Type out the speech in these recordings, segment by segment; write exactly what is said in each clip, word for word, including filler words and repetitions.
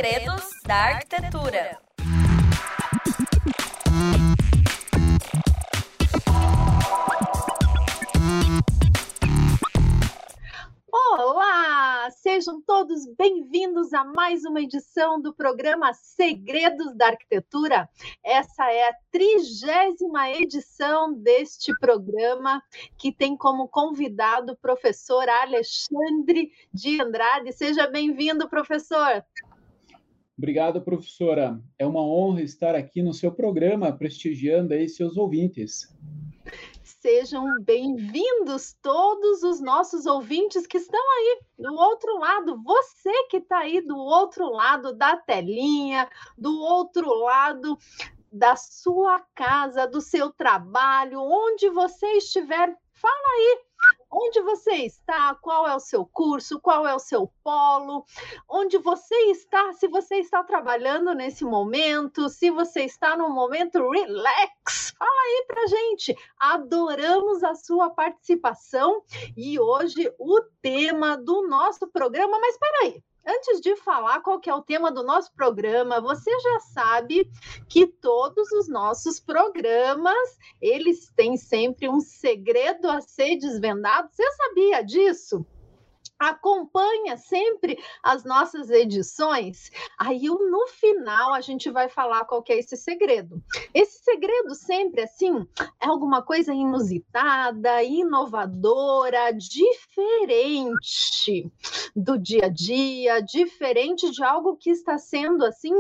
Segredos da Arquitetura. Olá! Sejam todos bem-vindos a mais uma edição do programa Segredos da Arquitetura. Essa é a trigésima edição deste programa, que tem como convidado o professor Alexandre de Andrade. Seja bem-vindo, professor! Obrigado, professora. É uma honra estar aqui no seu programa, prestigiando aí seus ouvintes. Sejam bem-vindos todos os nossos ouvintes que estão aí do outro lado. Você que está aí do outro lado da telinha, do outro lado da sua casa, do seu trabalho, onde você estiver, fala aí. Onde você está? Qual é o seu curso? Qual é o seu polo? Onde você está? Se você está trabalhando nesse momento, se você está num momento relax, fala aí pra gente. Adoramos a sua participação e hoje o tema do nosso programa, mas peraí. Antes de falar qual que é o tema do nosso programa, você já sabe que todos os nossos programas, eles têm sempre um segredo a ser desvendado. Você sabia disso? Acompanha sempre as nossas edições, aí no final a gente vai falar qual que é esse segredo. Esse segredo sempre, assim, é alguma coisa inusitada, inovadora, diferente do dia a dia, diferente de algo que está sendo, assim,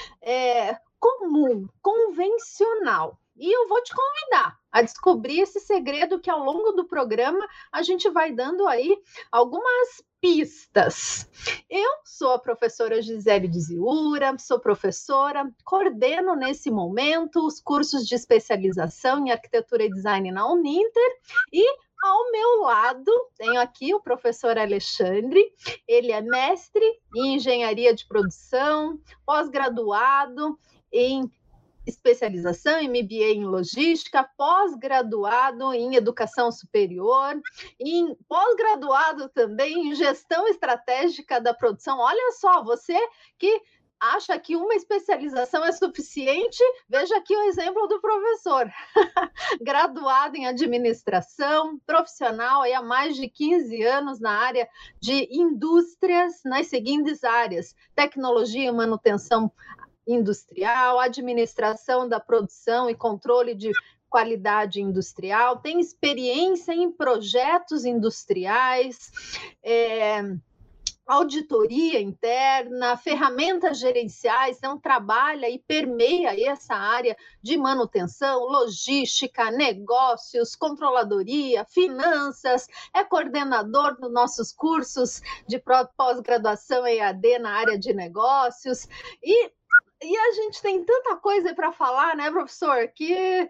é, comum, convencional. E eu vou te convidar a descobrir esse segredo que ao longo do programa a gente vai dando aí algumas pistas. Eu sou a professora Gisele de Ziura, sou professora, coordeno nesse momento os cursos de especialização em arquitetura e design na Uninter e ao meu lado, tenho aqui o professor Alexandre, ele é mestre em engenharia de produção, pós-graduado em especialização em M B A em logística, pós-graduado em educação superior, em pós-graduado também em gestão estratégica da produção. Olha só, você que acha que uma especialização é suficiente, veja aqui o exemplo do professor. Graduado em administração, profissional aí há mais de quinze anos na área de indústrias, nas seguintes áreas: tecnologia e manutenção industrial, administração da produção e controle de qualidade industrial, tem experiência em projetos industriais, é, auditoria interna, ferramentas gerenciais, então trabalha e permeia essa área de manutenção, logística, negócios, controladoria, finanças, é coordenador dos nossos cursos de pós-graduação E A D na área de negócios e E a gente tem tanta coisa para falar, né, professor, que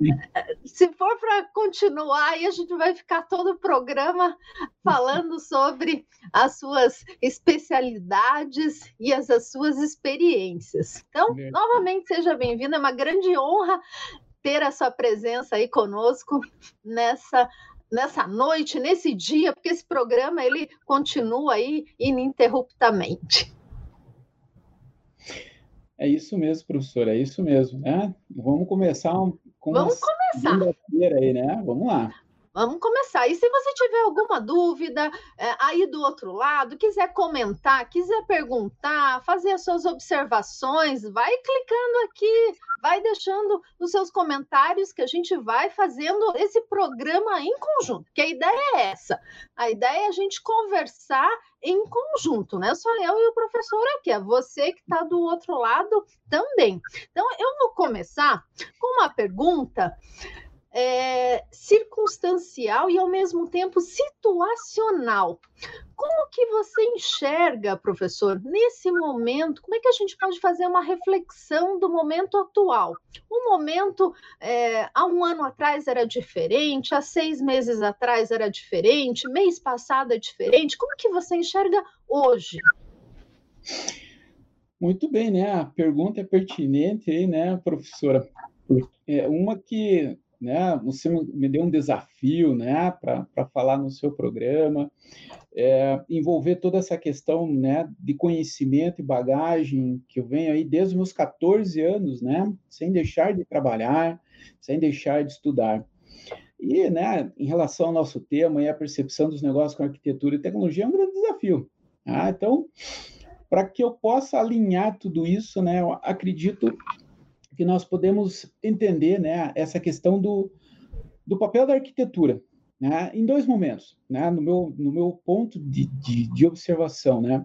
se for para continuar, aí a gente vai ficar todo o programa falando sobre as suas especialidades e as, as suas experiências. Então, é. novamente, seja bem-vindo, é uma grande honra ter a sua presença aí conosco nessa nessa noite, nesse dia, porque esse programa ele continua aí ininterruptamente. É isso mesmo, professor, é isso mesmo, né? Vamos começar com Vamos começar. Segunda-feira aí, né? Vamos lá. Vamos começar. E se você tiver alguma dúvida é, aí do outro lado, quiser comentar, quiser perguntar, fazer as suas observações, vai clicando aqui, vai deixando os seus comentários que a gente vai fazendo esse programa em conjunto, que a ideia é essa. A ideia é a gente conversar em conjunto, né? Só eu e o professor aqui, é você que está do outro lado também. Então, eu vou começar com uma pergunta É, circunstancial e, ao mesmo tempo, situacional. Como que você enxerga, professor, nesse momento, como é que a gente pode fazer uma reflexão do momento atual? O momento, é, há um ano atrás era diferente, há seis meses atrás era diferente, mês passado é diferente. Como que você enxerga hoje? Muito bem, né? A pergunta é pertinente aí, né, professora? É uma que... né? Você me deu um desafio, né, para falar no seu programa. é, envolver toda essa questão, né, de conhecimento e bagagem que eu venho aí desde os meus catorze anos, né, sem deixar de trabalhar, sem deixar de estudar. E, né, em relação ao nosso tema e a percepção dos negócios com arquitetura e tecnologia é um grande desafio. Ah, então, para que eu possa alinhar tudo isso, né, eu acredito que nós podemos entender, né, essa questão do, do papel da arquitetura, né, em dois momentos, né, no meu, no meu ponto de, de, de observação, né,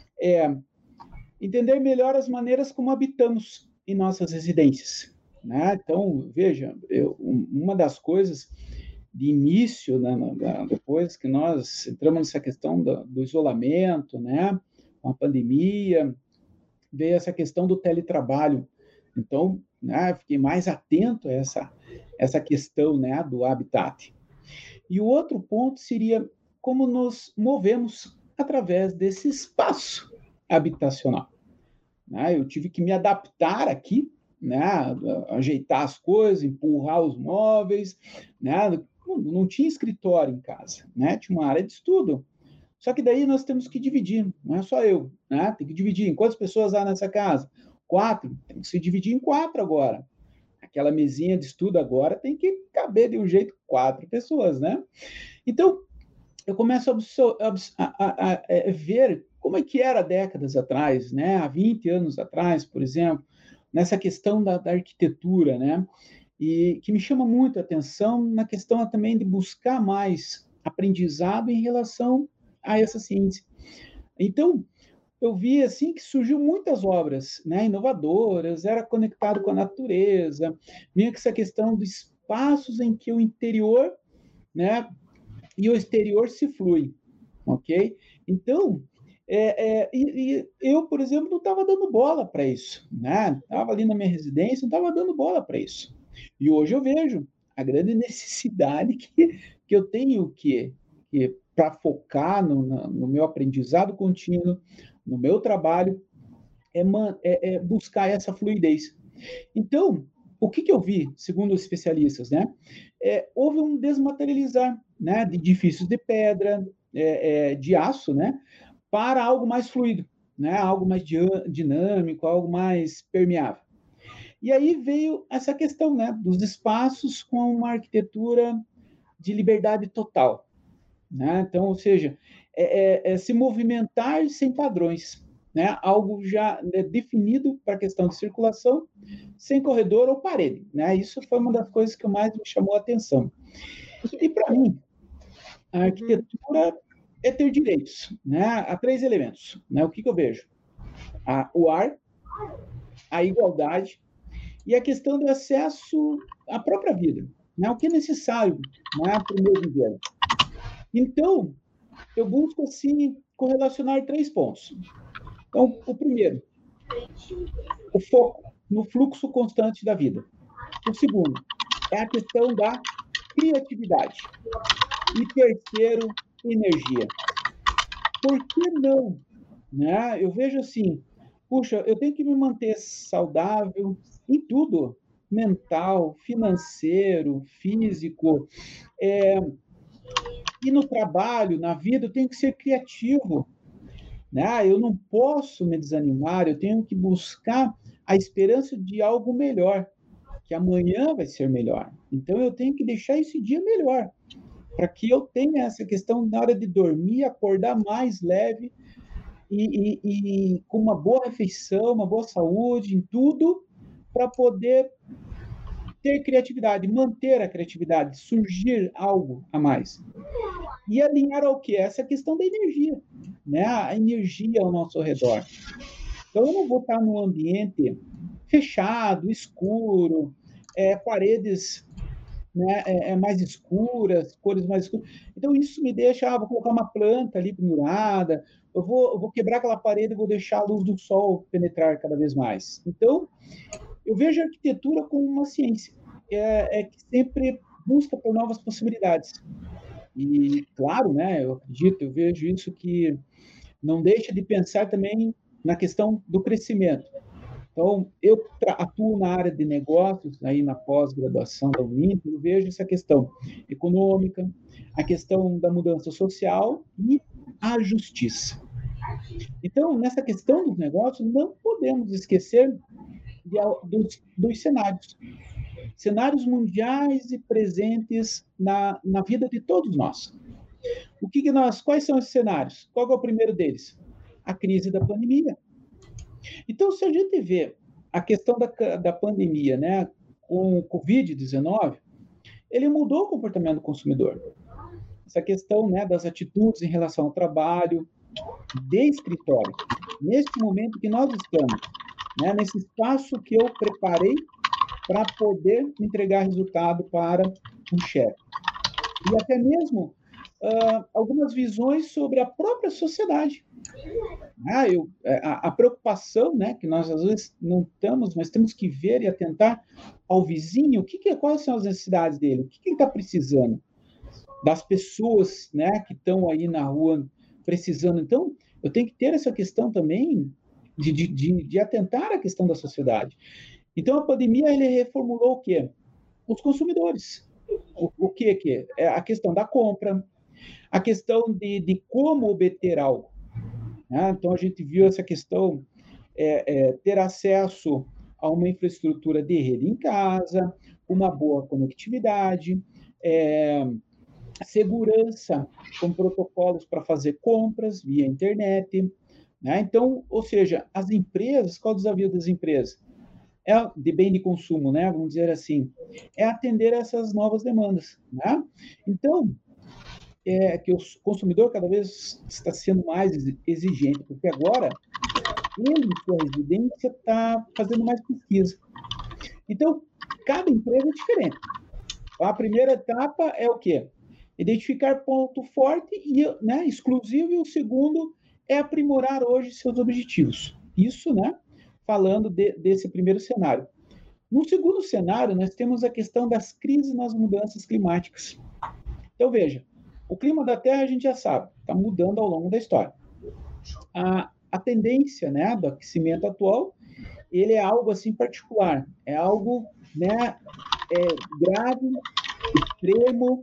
é entender melhor as maneiras como habitamos em nossas residências, né? Então, veja, eu, uma das coisas de início, né, depois que nós entramos nessa questão do, do isolamento, né, com a pandemia, veio essa questão do teletrabalho. Então, né, fiquei mais atento a essa, essa questão, né, do habitat. E o outro ponto seria como nos movemos através desse espaço habitacional. Né? Eu tive que me adaptar aqui, né, ajeitar as coisas, empurrar os móveis, né? Não, não tinha escritório em casa, né? Tinha uma área de estudo. Só que daí nós temos que dividir, não é só eu, né? Tem que dividir. Em quantas pessoas há nessa casa? Quatro. Tem que se dividir em quatro agora. Aquela mesinha de estudo agora tem que caber de um jeito quatro pessoas, né? Então, eu começo a, a, a, a ver como é que era décadas atrás, né? Há vinte anos atrás, por exemplo, nessa questão da, da arquitetura, né? E que me chama muito a atenção na questão também de buscar mais aprendizado em relação a essa ciência. Então, eu vi assim que surgiu muitas obras, né, inovadoras, era conectado com a natureza, vinha com essa questão dos espaços em que o interior, né, e o exterior se flui, ok? Então, é, é, e, e eu, por exemplo, não estava dando bola para isso, né? Estava ali na minha residência, não estava dando bola para isso. E hoje eu vejo a grande necessidade que, que eu tenho que, que para focar no, no meu aprendizado contínuo, no meu trabalho, é, man, é, é buscar essa fluidez. Então, o que, que eu vi, segundo os especialistas, né? É, houve um desmaterializar, né, de edifícios de pedra, é, é, de aço, né, para algo mais fluido, né, algo mais dinâmico, algo mais permeável. E aí veio essa questão, né, dos espaços com uma arquitetura de liberdade total, né? Então, ou seja, é, é, é se movimentar sem padrões, né? Algo já, né, definido para a questão de circulação, sem corredor ou parede, né? Isso foi uma das coisas que mais me chamou a atenção. E para mim, a arquitetura é ter direitos, né? Há três elementos, né? O que, que eu vejo? A, o ar, a igualdade e a questão do acesso à própria vida, né? O que é necessário, né, para o meu viver. Então, eu busco, assim, correlacionar três pontos. Então, o primeiro, o foco no fluxo constante da vida. O segundo é a questão da criatividade. E terceiro, energia. Por que não? Né? Eu vejo assim, puxa, eu tenho que me manter saudável em tudo, mental, financeiro, físico, é, e no trabalho, na vida, eu tenho que ser criativo, né? Eu não posso me desanimar, eu tenho que buscar a esperança de algo melhor, que amanhã vai ser melhor. Então, eu tenho que deixar esse dia melhor, para que eu tenha essa questão na hora de dormir, acordar mais leve e, e, e com uma boa refeição, uma boa saúde em tudo, para poder ter criatividade, manter a criatividade, surgir algo a mais. E alinhar ao que? Essa questão da energia, né? A energia ao nosso redor. Então, eu não vou estar num ambiente fechado, escuro, é, paredes, né, é, é mais escuras, cores mais escuras. Então, isso me deixa, ah, vou colocar uma planta ali pendurada, eu vou, eu vou quebrar aquela parede e vou deixar a luz do sol penetrar cada vez mais. Então, eu vejo a arquitetura como uma ciência, é, é que sempre busca por novas possibilidades. E, claro, né, eu acredito, eu vejo isso que não deixa de pensar também na questão do crescimento. Então, eu atuo na área de negócios, aí na pós-graduação da Uninter, eu vejo essa questão econômica, a questão da mudança social e à justiça. Então, nessa questão dos negócios, não podemos esquecer de, dos, dos cenários. Cenários mundiais e presentes na, na vida de todos nós. O que, que nós, quais são esses cenários? Qual é o primeiro deles? A crise da pandemia. Então, se a gente vê a questão da, da pandemia, né, com o covid dezenove, ele mudou o comportamento do consumidor. Essa questão, né, das atitudes em relação ao trabalho, de escritório. Neste momento que nós estamos, né, nesse espaço que eu preparei para poder entregar resultado para um chefe. E até mesmo uh, algumas visões sobre a própria sociedade. Ah, eu, a, a preocupação, né, que nós às vezes não estamos, mas temos que ver e atentar ao vizinho, o que que, quais são as necessidades dele, o que, que ele está precisando, das pessoas, né, que estão aí na rua precisando. Então, eu tenho que ter essa questão também de, de, de, de atentar à questão da sociedade. Então, a pandemia, ele reformulou o quê? Os consumidores. O, o que que é? A questão da compra, a questão de, de como obter algo. Né? Então, a gente viu essa questão, é, é, ter acesso a uma infraestrutura de rede em casa, uma boa conectividade, é, segurança com protocolos para fazer compras via internet. Né? Então, ou seja, as empresas, qual é o desafio das empresas? É de bem de consumo, né? Vamos dizer assim, é atender essas novas demandas. Né? Então, é que o consumidor cada vez está sendo mais exigente, porque agora ele, em sua residência, está fazendo mais pesquisa. Então, cada empresa é diferente. A primeira etapa é o quê? Identificar ponto forte e, né, exclusivo, e o segundo é aprimorar hoje seus objetivos. Isso, né, falando de, desse primeiro cenário. No segundo cenário, nós temos a questão das crises nas mudanças climáticas. Então, veja, o clima da Terra a gente já sabe, está mudando ao longo da história. A, a tendência, né, do aquecimento atual, ele é algo assim particular, é algo, né, é, grave, extremo,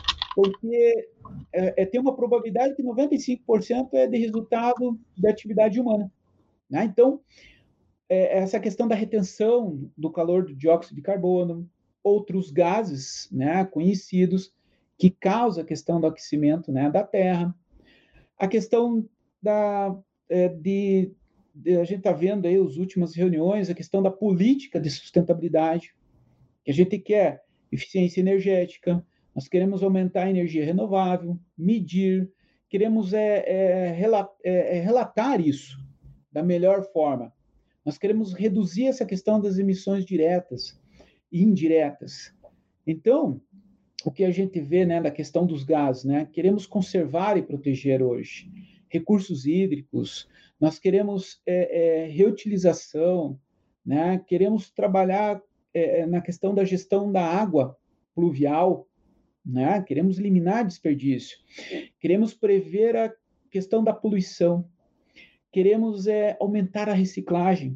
porque é, é, tem uma probabilidade que noventa e cinco por cento é de resultado da atividade humana. Né? Então, é, essa questão da retenção do calor do dióxido de carbono, outros gases, né, conhecidos, que causam a questão do aquecimento, né, da Terra, a questão da, é, de, de, a gente está vendo aí as últimas reuniões, a questão da política de sustentabilidade, que a gente quer eficiência energética, nós queremos aumentar a energia renovável, medir, queremos é, é, relatar, é, é, relatar isso da melhor forma. Nós queremos reduzir essa questão das emissões diretas e indiretas. Então, o que a gente vê, né, da questão dos gases, né? Queremos conservar e proteger hoje recursos hídricos, nós queremos é, é, reutilização, né? Queremos trabalhar é, na questão da gestão da água pluvial, né? Queremos eliminar desperdício, queremos prever a questão da poluição, queremos é, aumentar a reciclagem,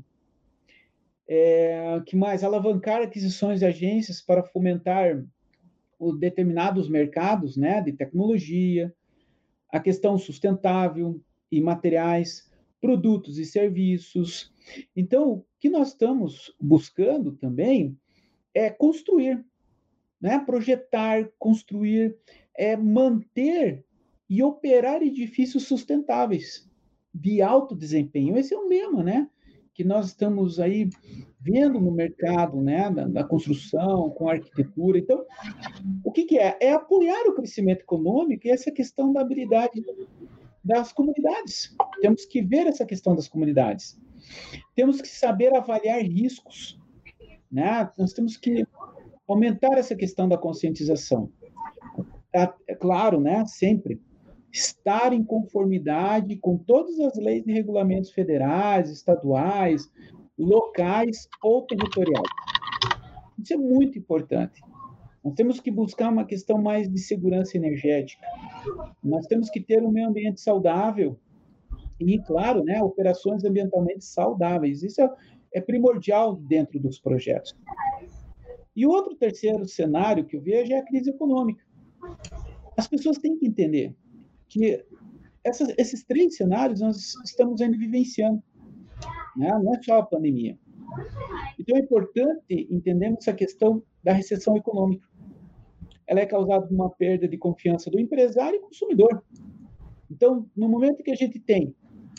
é, que mais? Alavancar aquisições de agências para fomentar os determinados mercados, né, de tecnologia, a questão sustentável e materiais, produtos e serviços. Então, o que nós estamos buscando também é construir, né, projetar, construir, é manter e operar edifícios sustentáveis de alto desempenho. Esse é o lema, né, que nós estamos aí vendo no mercado, né, da, da construção, com a arquitetura. Então, o que, que é? É apoiar o crescimento econômico e essa questão da habilidade das comunidades. Temos que ver essa questão das comunidades. Temos que saber avaliar riscos, né? Nós temos que aumentar essa questão da conscientização. É claro, né, sempre estar em conformidade com todas as leis e regulamentos federais, estaduais, locais ou territoriais. Isso é muito importante. Nós temos que buscar uma questão mais de segurança energética. Nós temos que ter um meio ambiente saudável e, claro, né, operações ambientalmente saudáveis. Isso é, é primordial dentro dos projetos. E outro terceiro cenário que eu vejo é a crise econômica. As pessoas têm que entender que essas, esses três cenários nós estamos ainda vivenciando, né? Não é só a pandemia. Então, é importante entendermos essa questão da recessão econômica. Ela é causada por uma perda de confiança do empresário e consumidor. Então, no momento que a gente tem,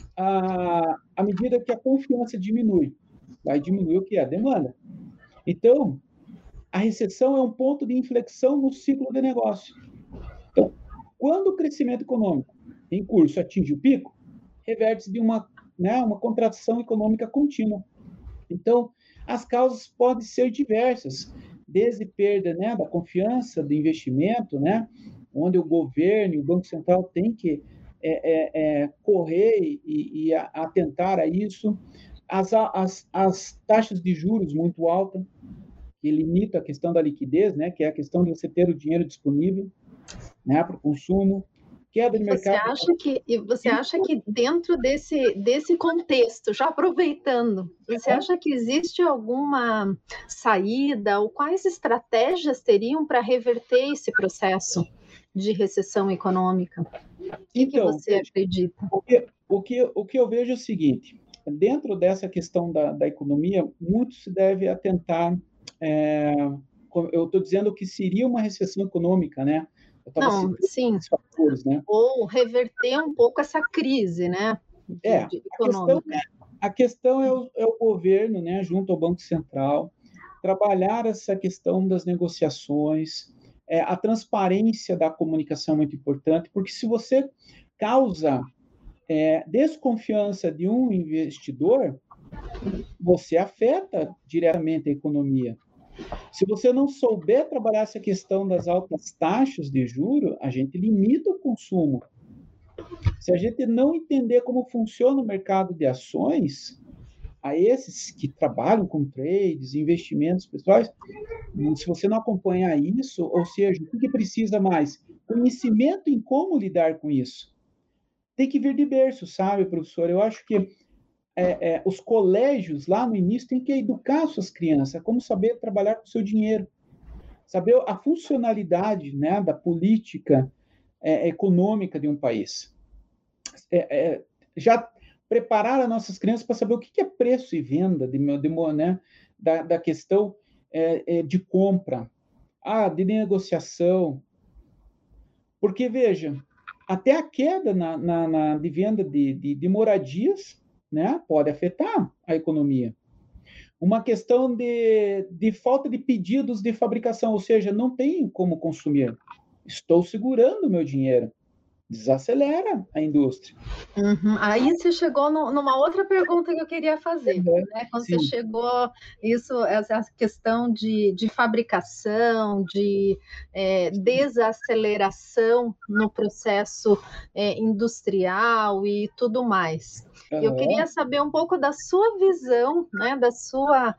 a, à medida que a confiança diminui, vai diminuir o que é a demanda. Então, a recessão é um ponto de inflexão no ciclo de negócio. Então, quando o crescimento econômico em curso atinge o pico, reverte-se de uma, né, uma contração econômica contínua. Então, as causas podem ser diversas, desde perda, né, da confiança do investimento, né, onde o governo e o Banco Central têm que é, é, é, correr e, e atentar a isso, as, as, as taxas de juros muito altas, que limita a questão da liquidez, né, que é a questão de você ter o dinheiro disponível, né, para o consumo, queda de Você mercado. acha que, e você acha que dentro desse, desse contexto, já aproveitando, você acha que existe alguma saída ou quais estratégias teriam para reverter esse processo de recessão econômica? O que, Então, que você acredita? O que, o, que, o que eu vejo é o seguinte, dentro dessa questão da, da economia, muito se deve atentar, é, eu estou dizendo que seria uma recessão econômica, né? Eu estava Não, citando sim. esses fatores, né? Ou reverter um pouco essa crise, né? De, é, de a questão, econômica. a questão é o, é o governo, né, junto ao Banco Central, trabalhar essa questão das negociações, é, a transparência da comunicação é muito importante, porque se você causa é, desconfiança de um investidor, você afeta diretamente a economia. Se você não souber trabalhar essa questão das altas taxas de juros, a gente limita o consumo. Se a gente não entender como funciona o mercado de ações, a esses que trabalham com trades, investimentos pessoais, se você não acompanhar isso, ou seja, o que precisa mais? Conhecimento em como lidar com isso. Tem que vir de berço, sabe, professor? Eu acho que é, é, os colégios, lá no início, têm que educar suas crianças, como saber trabalhar com o seu dinheiro, saber a funcionalidade, né, da política é, econômica de um país. É, é, já preparar as nossas crianças para saber o que é preço e venda, de, de, né, da, da questão é, é, de compra, ah, de negociação. Porque, veja, até a queda na, na, na de venda de, de, de moradias, né, pode afetar a economia. Uma questão de, de falta de pedidos de fabricação, ou seja, não tem como consumir. Estou segurando o meu dinheiro. Desacelera a indústria. Uhum. Aí você chegou no, numa outra pergunta que eu queria fazer, Uhum. né? Quando Sim. você chegou, isso, essa questão de, de fabricação, de é, desaceleração no processo é, industrial e tudo mais. Uhum. Eu queria saber um pouco da sua visão, né? Da sua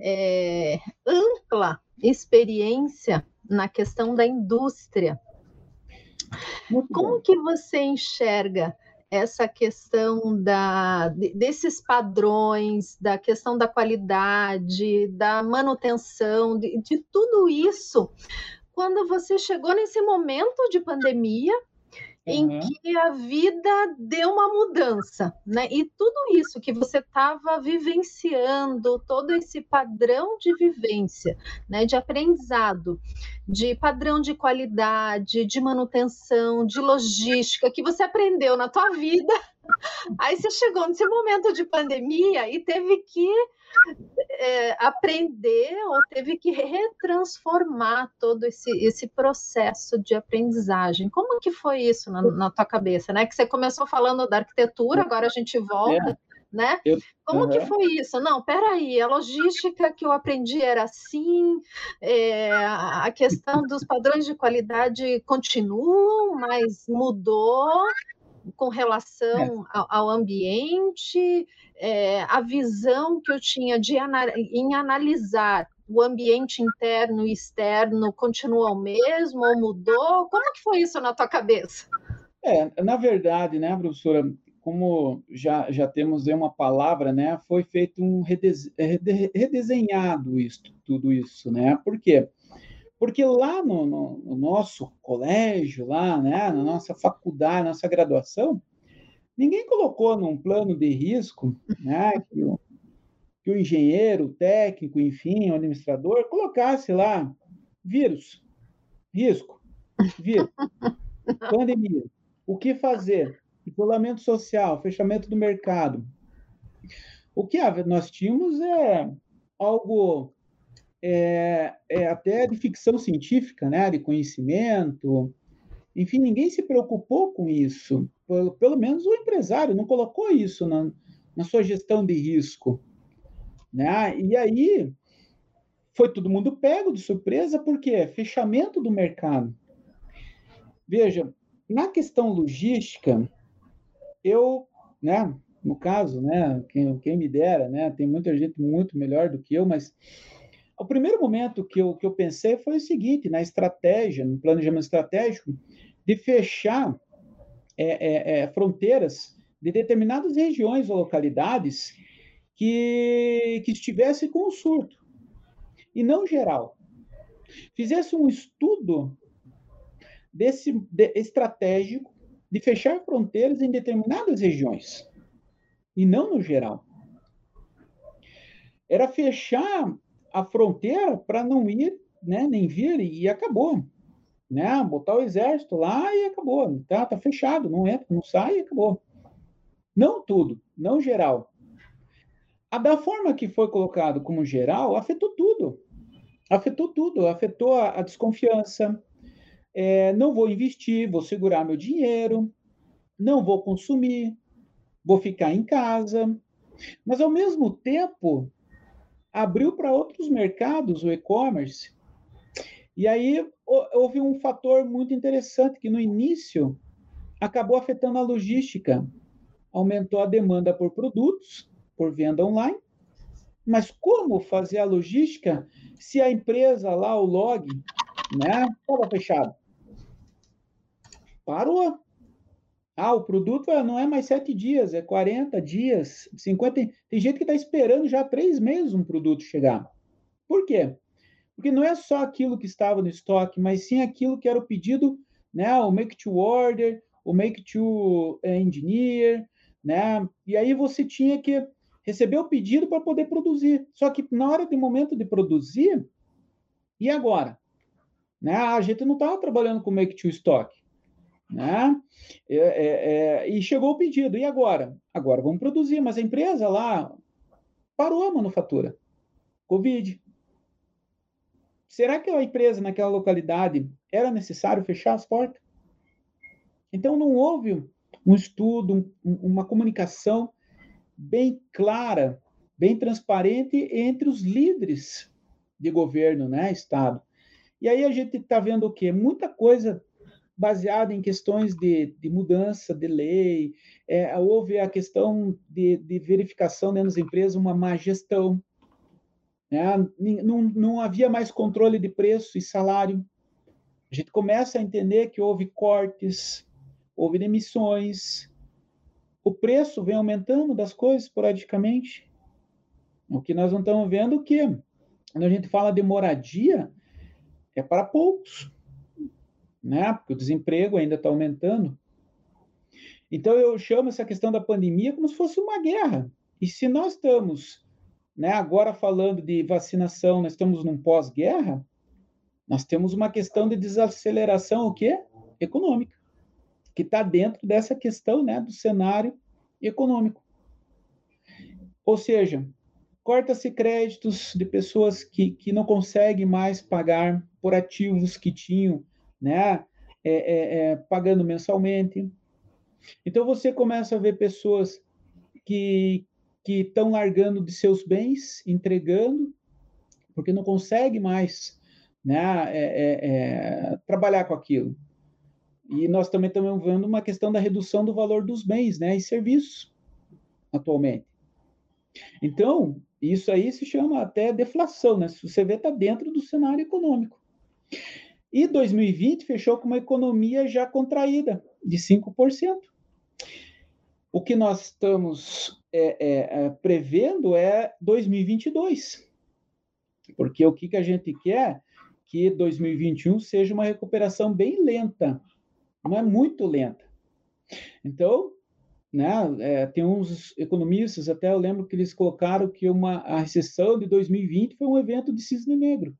é, ampla experiência na questão da indústria. Muito Como bom. que você enxerga essa questão da, desses padrões, da questão da qualidade, da manutenção, de, de tudo isso, quando você chegou nesse momento de pandemia, em Uhum. que a vida deu uma mudança, né? E tudo isso que você estava vivenciando, todo esse padrão de vivência, né? De aprendizado, de padrão de qualidade, de manutenção, de logística, que você aprendeu na tua vida. Aí você chegou nesse momento de pandemia e teve que é, aprender ou teve que retransformar todo esse, esse processo de aprendizagem. Como que foi isso na, na tua cabeça, né? Que você começou falando da arquitetura, agora a gente volta, É. né? Eu, Como uhum. que foi isso? Não, peraí, a logística que eu aprendi era assim, é, a questão dos padrões de qualidade continuam, mas mudou com relação ao, ao ambiente, é, a visão que eu tinha de, em analisar o ambiente interno e externo continua o mesmo ou mudou? Como que foi isso na tua cabeça? É, na verdade, né, professora, como já, já temos aí uma palavra, né, foi feito um redese, redesenhado isso, tudo isso, né? Por quê? Porque lá no, no, no nosso colégio, lá, né, na nossa faculdade, nossa graduação, Ninguém colocou num plano de risco, né, que o, que o engenheiro, o técnico, enfim, o administrador, colocasse lá vírus, risco, vírus, pandemia, o que fazer? Isolamento social, fechamento do mercado. O que nós tínhamos é algo é, é até de ficção científica, né, de conhecimento. Enfim, ninguém se preocupou com isso. Pelo, pelo menos o empresário não colocou isso na, na sua gestão de risco. Né? E aí foi todo mundo pego de surpresa, porque fechamento do mercado. Veja, na questão logística, eu, né, no caso, né, quem, quem me dera, né, tem muita gente muito melhor do que eu, mas o primeiro momento que eu, que eu pensei foi o seguinte, na estratégia, no planejamento estratégico, de fechar é, é, é, fronteiras de determinadas regiões ou localidades que, que estivessem com o surto, e não geral. Fizesse um estudo desse, de, estratégico de fechar fronteiras em determinadas regiões, e não no geral. Era fechar a fronteira para não ir, né, nem vir, e acabou. Né? Botar o exército lá e acabou. Tá, tá fechado, não entra, não sai e acabou. Não tudo, não geral. A da forma que foi colocado como geral, afetou tudo. Afetou tudo, afetou a, a desconfiança. É, não vou investir, vou segurar meu dinheiro, não vou consumir, vou ficar em casa. Mas, ao mesmo tempo, abriu para outros mercados o e-commerce. E aí houve um fator muito interessante, que no início acabou afetando a logística. Aumentou a demanda por produtos, por venda online. Mas como fazer a logística se a empresa lá, o log, né, estava fechado? Parou. Ah, o produto não é mais sete dias, é quarenta dias, cinquenta. Tem gente que está esperando já três meses um produto chegar. Por quê? Porque não é só aquilo que estava no estoque, mas sim aquilo que era o pedido, né, o make to order, o make to engineer, né? E aí você tinha que receber o pedido para poder produzir. Só que na hora do momento de produzir, e agora? Né? A gente não estava trabalhando com make to stock. Né? É, é, é, e chegou o pedido, e agora? Agora vamos produzir, mas a empresa lá parou a manufatura. Covid. Será que a empresa naquela localidade era necessário fechar as portas? Então não houve um estudo, um, uma comunicação bem clara, bem transparente entre os líderes de governo, né, Estado. E aí a gente está vendo o quê? Muita coisa baseada em questões de, de mudança de lei, é, houve a questão de, de verificação dentro das empresas, uma má gestão, né? não, não havia mais controle de preço e salário. A gente começa a entender que houve cortes, houve demissões, o preço vem aumentando das coisas esporadicamente. O que nós não estamos vendo é que, quando a gente fala de moradia, é para poucos, né? Porque o desemprego ainda está aumentando. Então, eu chamo essa questão da pandemia como se fosse uma guerra. E se nós estamos, né, agora falando de vacinação, nós estamos num pós-guerra, nós temos uma questão de desaceleração, o quê? Econômica, que está dentro dessa questão, né, do cenário econômico. Ou seja, corta-se créditos de pessoas que, que não conseguem mais pagar por ativos que tinham, né, é, é, é, pagando mensalmente. Então, você começa a ver pessoas que que estão largando de seus bens, entregando, porque não consegue mais, né, é, é, é, trabalhar com aquilo. E nós também estamos vendo uma questão da redução do valor dos bens, né, e serviços atualmente. Então, isso aí se chama até deflação, né? Se você vê, está dentro do cenário econômico. E dois mil e vinte fechou com uma economia já contraída, de cinco por cento. O que nós estamos é, é, é, prevendo é dois mil e vinte e dois, porque o que, que a gente quer? Que dois mil e vinte e um seja uma recuperação bem lenta, não é muito lenta. Então, né? É, tem uns economistas, até eu lembro que eles colocaram que uma, a recessão de dois mil e vinte foi um evento de cisne negro,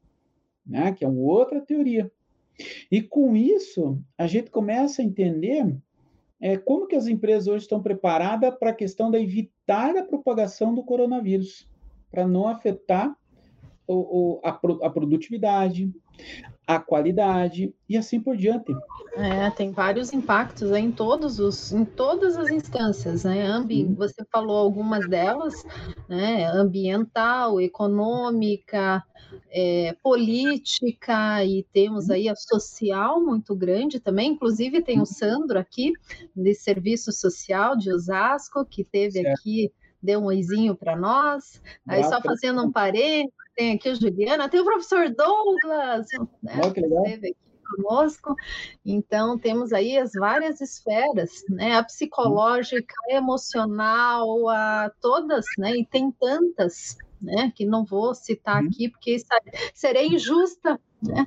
né? Que é uma outra teoria. E com isso, a gente começa a entender é, como que as empresas hoje estão preparadas para a questão de evitar a propagação do coronavírus, para não afetar o, o, a, a produtividade, a qualidade e assim por diante. É, tem vários impactos, né, em todos os, em todas as instâncias, né? Ambi, Sim. você falou algumas delas, né? Ambiental, econômica, é, política, e temos aí a social muito grande também. Inclusive tem o Sandro aqui, de Serviço Social de Osasco, que teve Certo. aqui, deu um oizinho para nós. Aí só fazendo um parênteses, tem aqui o Juliana, tem o professor Douglas, né? Oh, que legal. Teve aqui conosco. Então temos aí as várias esferas, né? A psicológica, a emocional, a todas, né? E tem tantas, né? Que não vou citar aqui porque serei injusta, né?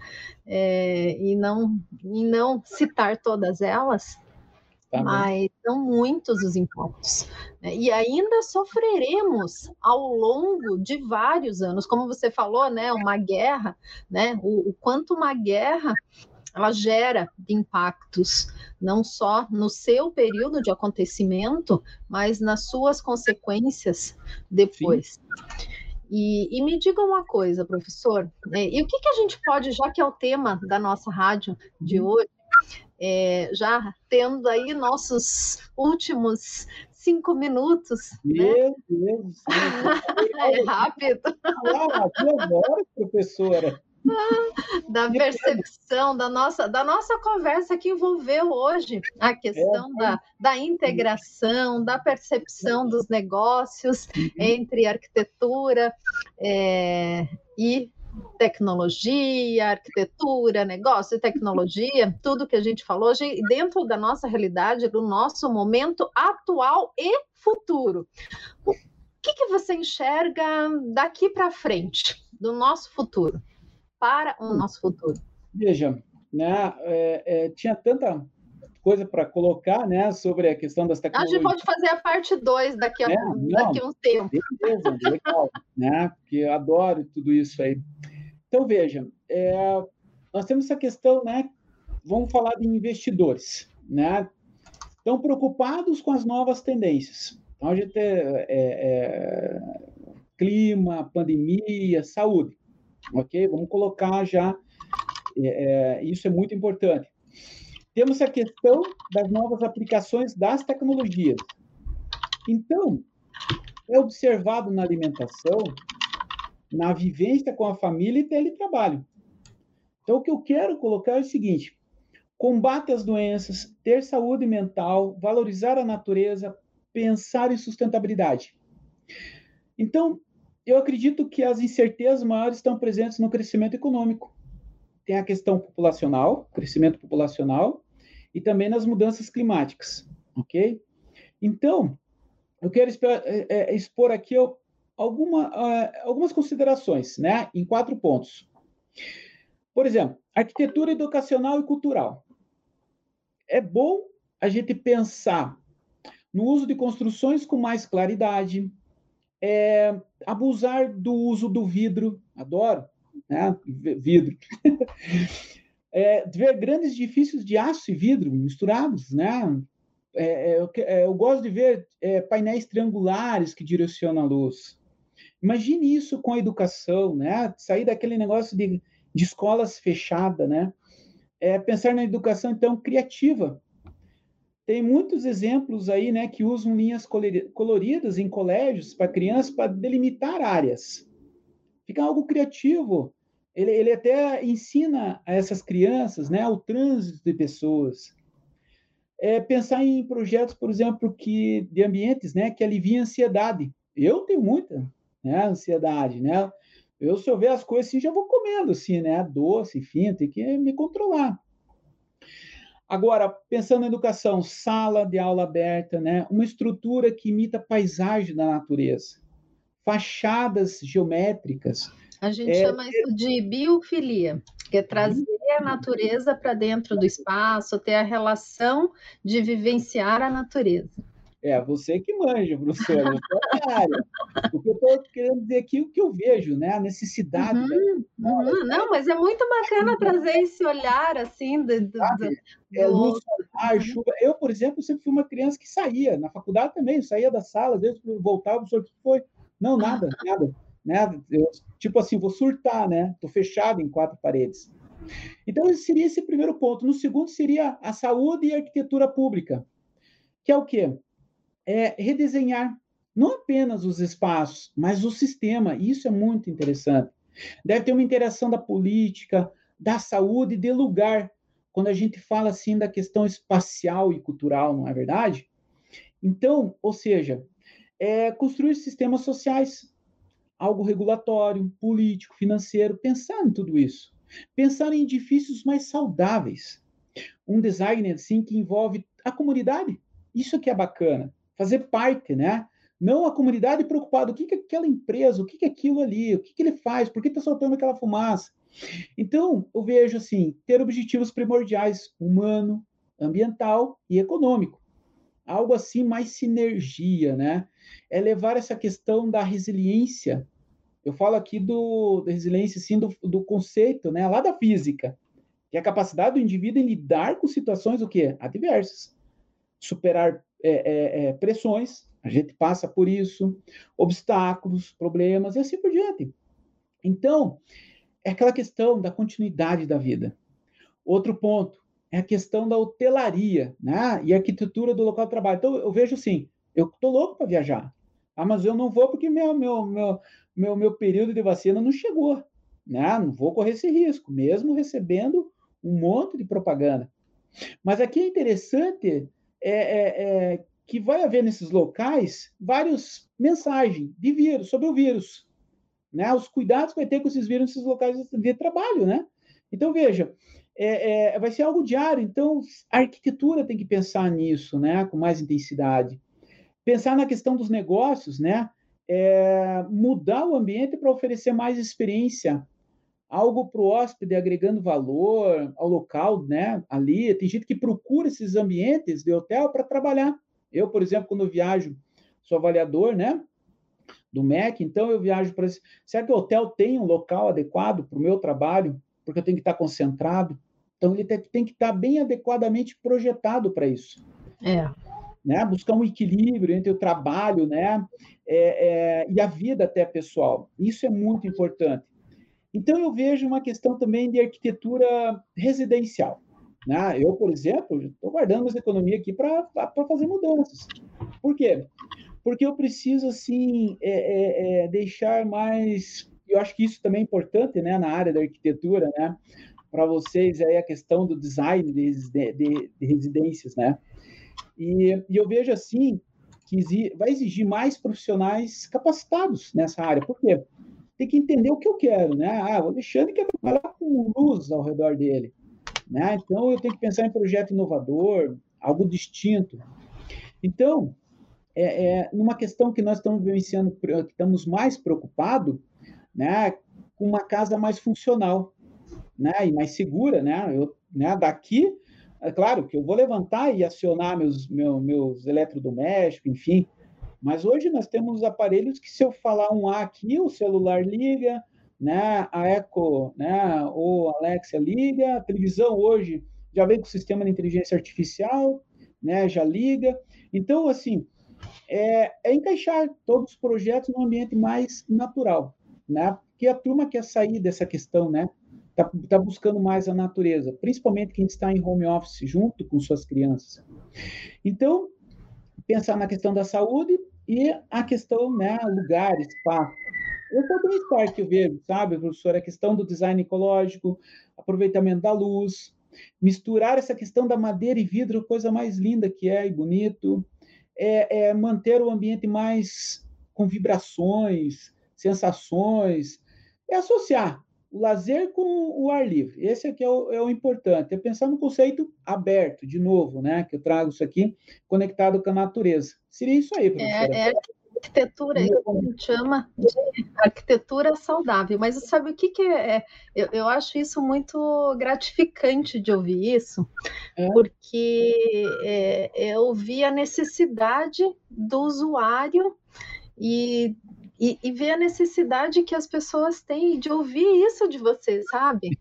É, e não e não citar todas elas. Tá, mas são muitos os impactos, né? E ainda sofreremos ao longo de vários anos, como você falou, né? Uma guerra, né? O, o quanto uma guerra ela gera impactos, não só no seu período de acontecimento, mas nas suas consequências depois. E, e me diga uma coisa, professor, né? E o que, que a gente pode, já que é o tema da nossa rádio de hoje, É, já tendo aí nossos últimos cinco minutos, Meu né? Deus! É rápido. Ah, duas horas, professora. Da percepção da nossa, da nossa conversa que envolveu hoje a questão é, da, da integração, da percepção dos negócios uhum. entre arquitetura é, e tecnologia, arquitetura, negócio e tecnologia, tudo que a gente falou hoje, dentro da nossa realidade, do nosso momento atual e futuro. O que, que você enxerga daqui para frente, do nosso futuro, para o nosso futuro? Veja, né, é, é, tinha tanta coisa para colocar, né, sobre a questão das tecnologias. A gente pode fazer a parte dois daqui a, é, daqui a um tempo. Beleza, legal, né, porque eu adoro tudo isso aí. Então, veja, é, nós temos essa questão, né? Vamos falar de investidores, né? Estão preocupados com as novas tendências. Então, a gente tem é, é, clima, pandemia, saúde, ok? Vamos colocar já, é, isso é muito importante. Temos a questão das novas aplicações das tecnologias. Então, é observado na alimentação, na vivência com a família e teletrabalho. Então, o que eu quero colocar é o seguinte: combate as doenças, ter saúde mental, valorizar a natureza, pensar em sustentabilidade. Então, eu acredito que as incertezas maiores estão presentes no crescimento econômico. Tem a questão populacional, crescimento populacional, e também nas mudanças climáticas, ok? Então, eu quero expor aqui alguma, algumas considerações, né, em quatro pontos. Por exemplo, arquitetura educacional e cultural. É bom a gente pensar no uso de construções com mais claridade, é, abusar do uso do vidro, adoro, né, vidro. É, ver grandes edifícios de aço e vidro misturados, né? É, eu, eu gosto de ver é, painéis triangulares que direcionam a luz. Imagine isso com a educação, né? Sair daquele negócio de, de escolas fechadas, né? É, pensar na educação, então, criativa. Tem muitos exemplos aí, né, que usam linhas coloridas em colégios para crianças para delimitar áreas. Fica algo criativo. Ele, ele até ensina a essas crianças, né, o trânsito de pessoas. É, pensar em projetos, por exemplo, que, de ambientes, né, que aliviam a ansiedade. Eu tenho muita, né, ansiedade, né? Eu, se eu ver as coisas assim, já vou comendo, assim, né? Doce, enfim, tem que me controlar. Agora, pensando na educação, sala de aula aberta, né? Uma estrutura que imita a paisagem da natureza. Fachadas geométricas. A gente é, chama isso de biofilia, que é trazer a natureza para dentro do espaço, ter a relação de vivenciar a natureza. É, você que manja, professora, eu sou da área. O que eu estou querendo dizer aqui, o que eu vejo, né? A necessidade das Uhum, escolas, uhum. né? Não, mas é muito bacana trazer esse olhar, assim, do do do Sabe? É do luz, outro. sol, ar, Uhum. chuva. Eu, por exemplo, sempre fui uma criança que saía, na faculdade também, eu saía da sala, desde que eu voltava, professor, o que foi? Não, nada, nada. Né? Eu, tipo assim, vou surtar, né? Estou fechado em quatro paredes. Então, esse seria esse primeiro ponto. No segundo, seria a saúde e a arquitetura pública, que é o quê? É redesenhar não apenas os espaços, mas o sistema. E isso é muito interessante. Deve ter uma interação da política, da saúde e de lugar, quando a gente fala assim da questão espacial e cultural, não é verdade? Então, ou seja, é construir sistemas sociais, algo regulatório, político, financeiro, pensar em tudo isso. Pensar em edifícios mais saudáveis. Um design assim que envolve a comunidade. Isso que é bacana. Fazer parte, né? Não a comunidade preocupada, o que que é aquela empresa, o que que é aquilo ali, o que que ele faz, por que está soltando aquela fumaça. Então, eu vejo assim, ter objetivos primordiais, humano, ambiental e econômico. Algo assim mais sinergia, né? É levar essa questão da resiliência. Eu falo aqui do da resiliência, sim, do, do conceito, né? Lá da física, que é a capacidade do indivíduo em lidar com situações o quê? Adversas, superar é, é, é, pressões, a gente passa por isso, obstáculos, problemas e assim por diante. Então, é aquela questão da continuidade da vida. Outro ponto é a questão da hotelaria, né? E a arquitetura do local de trabalho. Então, eu vejo assim, eu estou louco para viajar. Ah, mas eu não vou porque meu, meu, meu, meu, meu período de vacina não chegou. Né? Não vou correr esse risco, mesmo recebendo um monte de propaganda. Mas aqui é interessante é, é, é, que vai haver nesses locais várias mensagens de vírus, sobre o vírus. Né? Os cuidados que vai ter com esses vírus nesses locais de trabalho. Né? Então, veja, é, é, vai ser algo diário. Então, a arquitetura tem que pensar nisso, né? Com mais intensidade. Pensar na questão dos negócios, né? É, mudar o ambiente para oferecer mais experiência, algo para o hóspede agregando valor ao local, né? Ali, tem gente que procura esses ambientes de hotel para trabalhar. Eu, por exemplo, quando eu viajo, sou avaliador, né? Do M E C, então eu viajo para esse. Será que o hotel tem um local adequado para o meu trabalho? Porque eu tenho que estar concentrado. Então ele tem que estar bem adequadamente projetado para isso. É. Né? Buscar um equilíbrio entre o trabalho, né? É, é, e a vida até pessoal. Isso é muito importante. Então, eu vejo uma questão também de arquitetura residencial. Né? Eu, por exemplo, estou guardando as economias aqui para fazer mudanças. Por quê? Porque eu preciso, assim, é, é, é, deixar mais... Eu acho que isso também é importante, né, na área da arquitetura, né? Para vocês, aí a questão do design de, de, de residências, né? E, e eu vejo, assim, que vai exigir mais profissionais capacitados nessa área. Por quê? Tem que entender o que eu quero, né? Ah, o Alexandre quer trabalhar com luz ao redor dele, né? Então eu tenho que pensar em projeto inovador, algo distinto. Então, é, é numa questão que nós estamos vivenciando, que estamos mais preocupados, né? Com uma casa mais funcional, né? E mais segura, né? Eu, né? Daqui, é claro que eu vou levantar e acionar meus, meus, meus eletrodomésticos, enfim. Mas hoje nós temos aparelhos que, se eu falar um A aqui, o celular liga, né? A Echo, né? Ou a Alexa liga, a televisão hoje já vem com o sistema de inteligência artificial, né? Já liga. Então, assim, é, é encaixar todos os projetos num ambiente mais natural, né? Porque a turma quer sair dessa questão, né? Está tá buscando mais a natureza, principalmente quem está em home office junto com suas crianças. Então, pensar na questão da saúde e a questão, né, lugar, espaço. Esse é o bem-estar que eu vejo, sabe, professor? A questão do design ecológico, aproveitamento da luz, misturar essa questão da madeira e vidro, coisa mais linda que é e bonito, é, é manter o ambiente mais com vibrações, sensações, é associar o lazer com o ar livre. Esse aqui é o, é o importante, é pensar no conceito aberto, de novo, né? Que eu trago isso aqui, conectado com a natureza. Seria isso aí, professora. É, é, arquitetura, isso a gente chama de arquitetura saudável, mas sabe o que, que é? Eu, eu acho isso muito gratificante de ouvir isso, É. porque é, eu vi a necessidade do usuário e, e, e ver a necessidade que as pessoas têm de ouvir isso de você, sabe?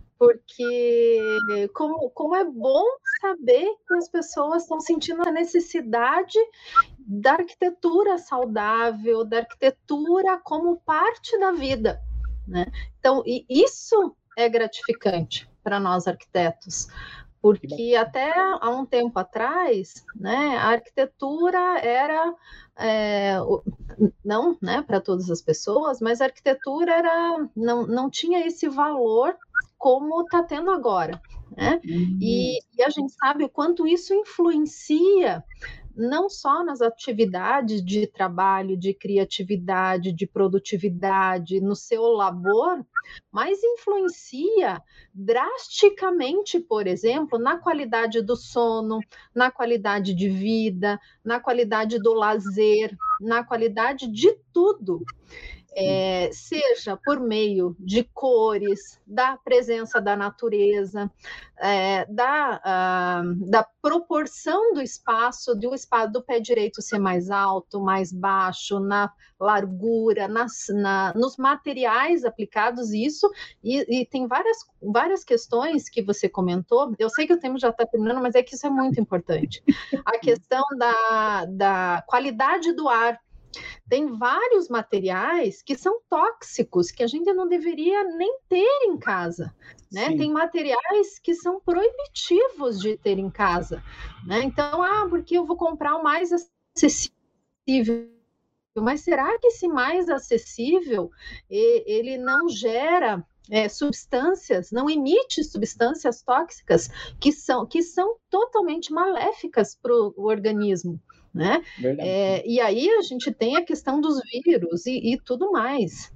Porque como, como é bom saber que as pessoas estão sentindo a necessidade da arquitetura saudável, da arquitetura como parte da vida, né? Então, e isso é gratificante para nós arquitetos, porque até há um tempo atrás, né, a arquitetura era é, não, né, para todas as pessoas, mas a arquitetura era não, não tinha esse valor como está tendo agora, né? Uhum. E, e a gente sabe o quanto isso influencia não só nas atividades de trabalho, de criatividade, de produtividade no seu labor, mas influencia drasticamente, por exemplo, na qualidade do sono, na qualidade de vida, na qualidade do lazer, na qualidade de tudo. É, seja por meio de cores, da presença da natureza, é, da, uh, da proporção do espaço, do espaço do pé direito ser mais alto, mais baixo, na largura, nas, na, nos materiais aplicados, isso, e, e tem várias, várias questões que você comentou, eu sei que o tempo já está terminando, mas é que isso é muito importante. A questão da, da qualidade do ar. Tem vários materiais que são tóxicos, que a gente não deveria nem ter em casa, né? Tem materiais que são proibitivos de ter em casa, né? Então, ah, porque eu vou comprar o mais acessível. Mas será que esse mais acessível, ele não gera é, substâncias, não emite substâncias tóxicas que são, que são totalmente maléficas para o organismo? Né? É, e aí a gente tem a questão dos vírus e, e tudo mais.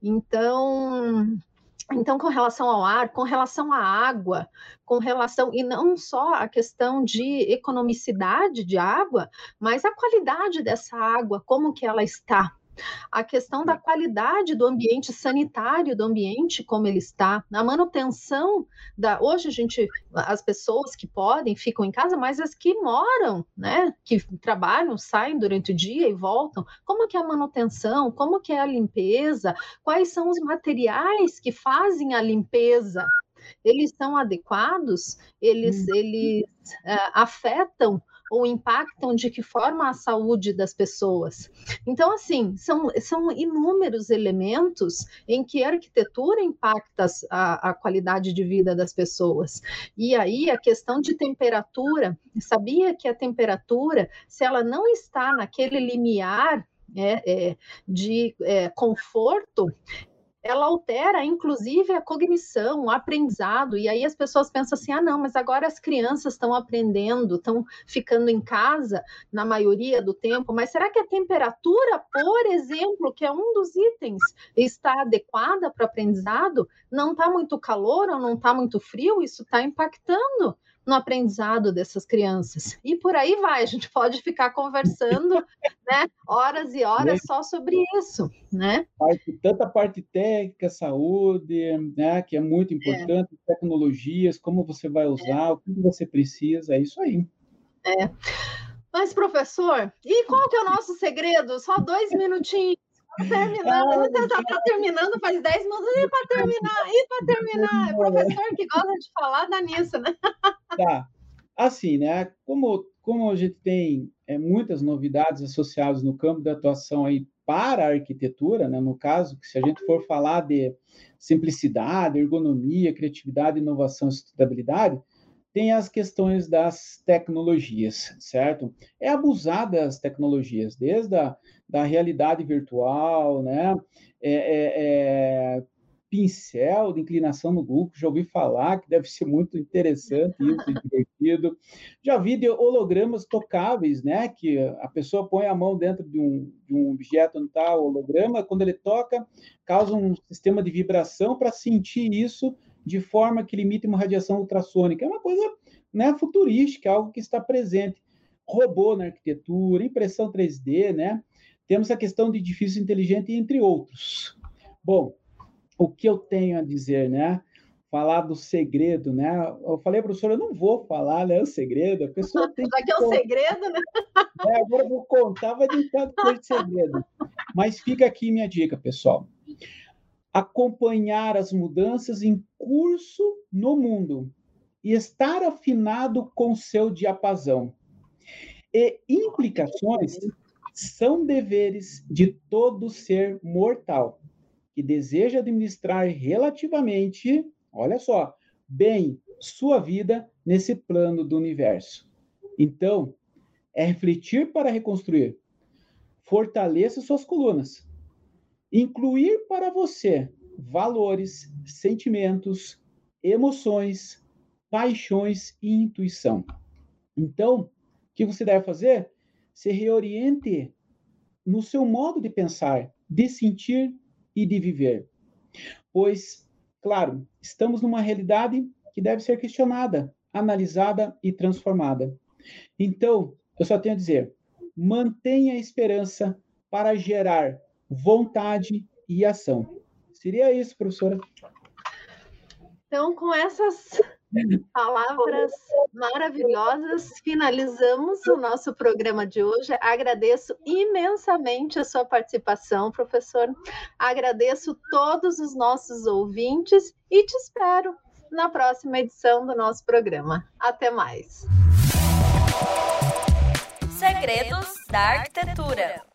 Então, então, com relação ao ar, com relação à água, com relação, e não só a questão de economicidade de água, mas a qualidade dessa água, como que ela está. A questão da qualidade do ambiente sanitário, do ambiente como ele está, a manutenção da. Hoje a gente, as pessoas que podem ficam em casa, mas as que moram, né, que trabalham, saem durante o dia e voltam. Como que é a manutenção? Como que é a limpeza? Quais são os materiais que fazem a limpeza? Eles são adequados? Eles, hum. eles uh, afetam ou impactam de que forma a saúde das pessoas. Então, assim, são, são inúmeros elementos em que a arquitetura impacta a, a qualidade de vida das pessoas. E aí, a questão de temperatura, sabia que a temperatura, se ela não está naquele limiar é, é, de é, conforto, ela altera, inclusive, a cognição, o aprendizado, e aí as pessoas pensam assim, ah, não, mas agora as crianças estão aprendendo, estão ficando em casa na maioria do tempo, mas será que a temperatura, por exemplo, que é um dos itens, está adequada para o aprendizado? Não está muito calor ou não está muito frio? Isso está impactando no aprendizado dessas crianças. E por aí vai, a gente pode ficar conversando, né, horas e horas só sobre isso, né? Parte, tanta parte técnica, saúde, né, que é muito importante, é. Tecnologias, como você vai usar, é. O que você precisa, é isso aí. É. Mas, professor, e qual que é o nosso segredo? Só dois minutinhos. Terminando, ah, já está terminando faz dez minutos, e para terminar, e para terminar, é professor que gosta de falar, dá nisso, né? Tá, assim, né, como, como a gente tem é, muitas novidades associadas no campo da atuação aí para a arquitetura, né, no caso, que se a gente for falar de simplicidade, ergonomia, criatividade, inovação e sustentabilidade, tem as questões das tecnologias, certo? É abusar das tecnologias, desde a da realidade virtual, né? É, é, é, pincel de inclinação no Google, já ouvi falar que deve ser muito interessante isso, divertido. Já vi de hologramas tocáveis, né? Que a pessoa põe a mão dentro de um, de um objeto onde está o holograma, quando ele toca, causa um sistema de vibração para sentir isso de forma que limite uma radiação ultrassônica. É uma coisa, né, futurística, algo que está presente. Robô na arquitetura, impressão três D, né? temos a questão de edifício inteligente, entre outros. Bom, o que eu tenho a dizer, né? Falar do segredo, né? Eu falei, professora, eu não vou falar, né, o segredo. A pessoa tem Já que é um segredo, né? É, agora eu vou contar, vai deixar de ser segredo. Mas fica aqui minha dica, pessoal. Acompanhar as mudanças em curso no mundo e estar afinado com seu diapasão. E implicações são deveres de todo ser mortal que deseja administrar relativamente, olha só, bem sua vida nesse plano do universo. Então, é refletir para reconstruir. Fortaleça suas colunas. Incluir para você valores, sentimentos, emoções, paixões e intuição. Então, o que você deve fazer? Se reoriente no seu modo de pensar, de sentir e de viver. Pois, claro, estamos numa realidade que deve ser questionada, analisada e transformada. Então, eu só tenho a dizer, mantenha a esperança para gerar vontade e ação. Seria isso, professora? Então, com essas palavras maravilhosas, finalizamos o nosso programa de hoje. Agradeço imensamente a sua participação, professor. Agradeço todos os nossos ouvintes e te espero na próxima edição do nosso programa. Até mais. Segredos da Arquitetura.